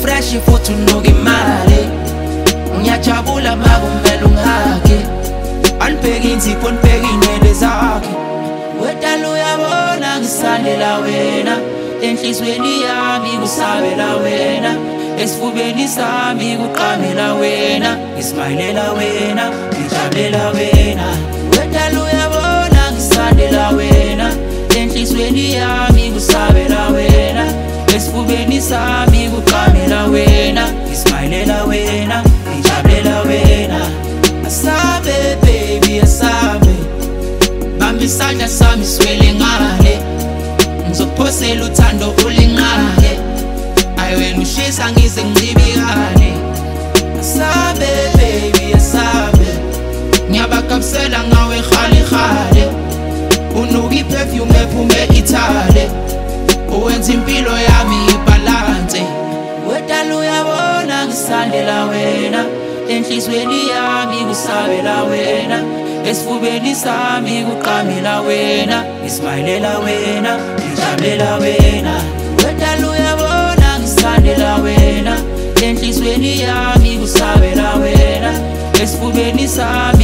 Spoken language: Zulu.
fresh futhi unuka imali ngiyajabula makumele ungihage anibheke inzipho nibheke inwele zakhe wedala uyabona ngisandela wena enhlizweni yami kusabela wena esifubeni sami kuqamela wena ngismayilela wena ngijabulela wena wedala uyabona ngisandela wena enhlizweni yami kusabela wena esifubeni sami kuqamela wena ngismayilela wena ngijabulela wena asabe baby asabe bamba isandla sami swele ngale ngizophosela uthando ulinqake ayiwena ushisa ngize ngicibikane asabe baby asabe ngiyabakabisela ngawe khali khale unuka iperfume ephume ithale uwenza impilo yami ibalance wedala uyabona ngisandela wena enhlizweni yami kusabela wena esifubeni sami kuqamela wena ngismayilela wena ngijabulela wena wedala uyabona ngisandela wena enhlizweni yami kusabela wena esifubeni sami